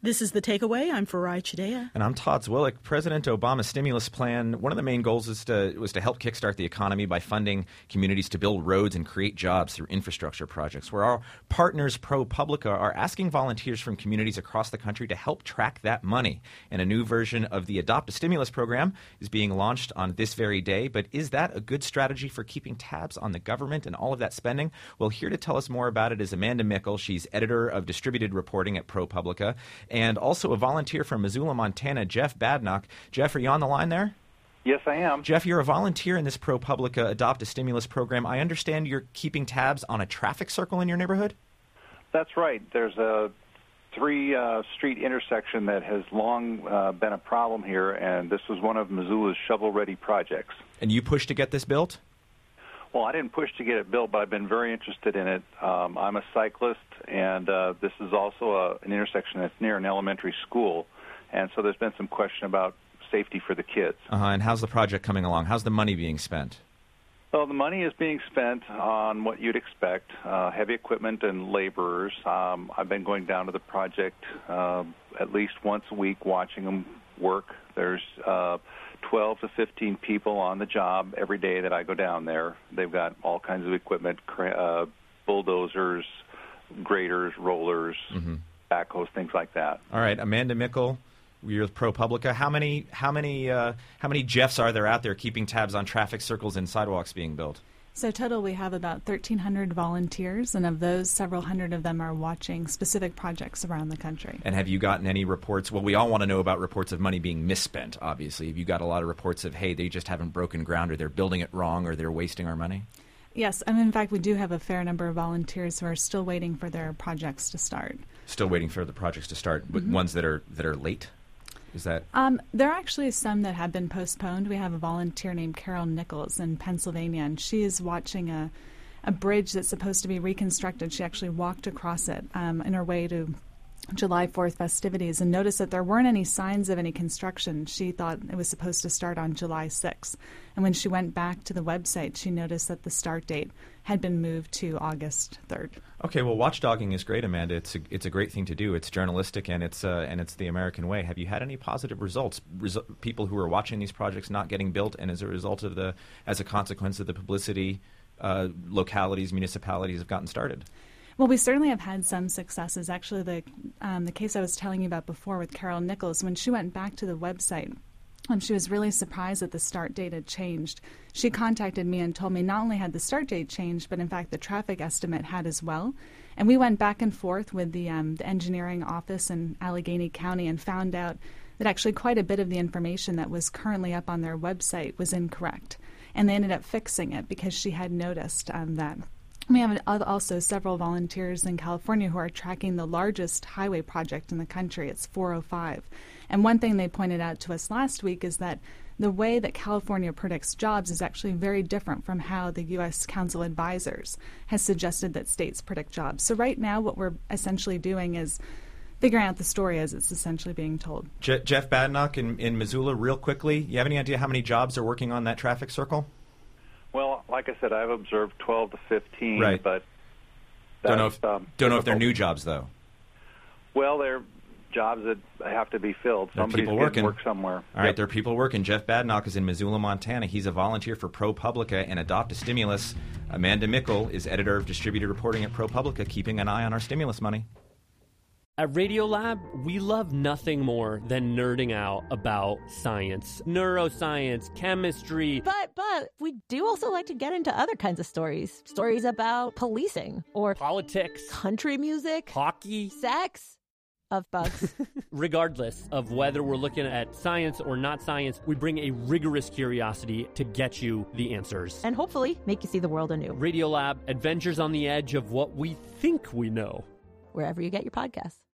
This is The Takeaway. I'm Farai Chideya. And I'm Todd Zwillich. President Obama's stimulus plan, one of the main goals was to help kickstart the economy by funding communities to build roads and create jobs through infrastructure projects, where our partners ProPublica are asking volunteers from communities across the country to help track that money. And a new version of the Adopt a Stimulus program is being launched on this very day. But is that a good strategy for keeping tabs on the government and all of that spending? Well, here to tell us more about it is Amanda Mickle. She's editor of distributed reporting at ProPublica, and also a volunteer from Missoula, Montana, Jeff Badnock. Jeff, are you on the line there? Yes, I am. Jeff, you're a volunteer in this ProPublica Adopt a Stimulus program. I understand you're keeping tabs on a traffic circle in your neighborhood? That's right. There's a three-street intersection that has long been a problem here, and this was one of Missoula's shovel-ready projects. And you pushed to get this built? Well, I didn't push to get it built, but I've been very interested in it. I'm a cyclist, and this is also an intersection that's near an elementary school, and so there's been some question about safety for the kids. And how's the project coming along? How's the money being spent? Well, the money is being spent on what you'd expect, heavy equipment and laborers. I've been going down to the project at least once a week watching them work. There's 12 to 15 people on the job every day that I go down there. They've got all kinds of equipment, bulldozers, graders, rollers, backhoes, things like that. All right, Amanda Mickle, you're with ProPublica. How many Jeffs are there out there keeping tabs on traffic circles and sidewalks being built? So total, we have about 1,300 volunteers, and of those, several hundred of them are watching specific projects around the country. And have you gotten any reports? Well, we all want to know about reports of money being misspent, obviously. Have you got a lot of reports of, hey, they just haven't broken ground, or they're building it wrong, or they're wasting our money? Yes, and in fact, we do have a fair number of volunteers who are still waiting for their projects to start. Still waiting for the projects to start, but ones that are late? Is that? There are actually some that have been postponed. We have a volunteer named Carol Nichols in Pennsylvania, and she is watching a bridge that's supposed to be reconstructed. She actually walked across it in her way to July 4th festivities and noticed that there weren't any signs of any construction. She thought it was supposed to start on July 6th. And when she went back to the website, she noticed that the start date had been moved to August 3rd. Okay, well, watchdogging is great, Amanda. It's a great thing to do. It's journalistic, and it's the American way. Have you had any positive results? People who are watching these projects not getting built, and as a consequence of the publicity, localities, municipalities have gotten started? Well, we certainly have had some successes. Actually, the case I was telling you about before with Carol Nichols, when she went back to the website, she was really surprised that the start date had changed. She contacted me and told me not only had the start date changed, but in fact the traffic estimate had as well. And we went back and forth with the engineering office in Allegheny County and found out that actually quite a bit of the information that was currently up on their website was incorrect. And they ended up fixing it because she had noticed that. We have also several volunteers in California who are tracking the largest highway project in the country. It's 405. And one thing they pointed out to us last week is that the way that California predicts jobs is actually very different from how the U.S. Council of Advisors has suggested that states predict jobs. So right now what we're essentially doing is figuring out the story as it's essentially being told. Jeff Badnock in Missoula, real quickly, you have any idea how many jobs are working on that traffic circle? Well, like I said, I've observed 12 to 15, right. But don't know if they're new jobs, though. Well, they're jobs that have to be filled. Somebody's getting work somewhere. All right, there are people working. Jeff Badnock is in Missoula, Montana. He's a volunteer for ProPublica and Adopt a Stimulus. Amanda Mickle is editor of distributed reporting at ProPublica, keeping an eye on our stimulus money. At Radiolab, we love nothing more than nerding out about science, neuroscience, chemistry. But we do also like to get into other kinds of stories. Stories about policing or politics, country music, hockey, sex, of bugs. Regardless of whether we're looking at science or not science, we bring a rigorous curiosity to get you the answers. And hopefully make you see the world anew. Radiolab, adventures on the edge of what we think we know. Wherever you get your podcasts.